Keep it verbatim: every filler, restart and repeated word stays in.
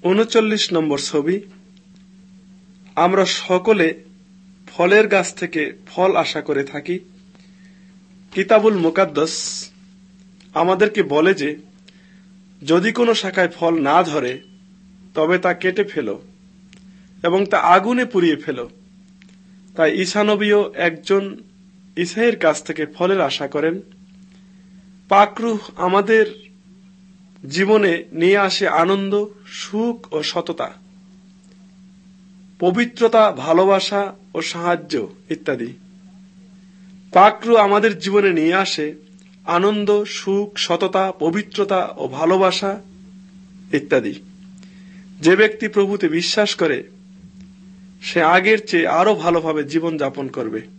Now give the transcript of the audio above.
উনচল্লিশ নম্বর ছবি। আমরা সকলে ফলের গাছ থেকে ফল আশা করে থাকি। কিতাবুল মুকাদ্দাস আমাদেরকে বলে যে যদি কোনো শাখায় ফল না ধরে তবে তা কেটে ফেলো এবং তা আগুনে পুড়িয়ে ফেলো। তাই ঈসা নবীও একজন ঈসাইয়ের কাছ থেকে ফলের আশা করেন। পাক রূহ আমাদের জীবনে নিয়ে আসে আনন্দ, সুখ ও সততা, পবিত্রতা, ভালোবাসা ও সাহায্য ইত্যাদি। পাক রূহ আমাদের জীবনে নিয়ে আসে আনন্দ, সুখ, সততা, পবিত্রতা ও ভালোবাসা ইত্যাদি। যে ব্যক্তি প্রভুতে বিশ্বাস করে সে আগের চেয়ে আরো ভালোভাবে জীবন যাপন করবে।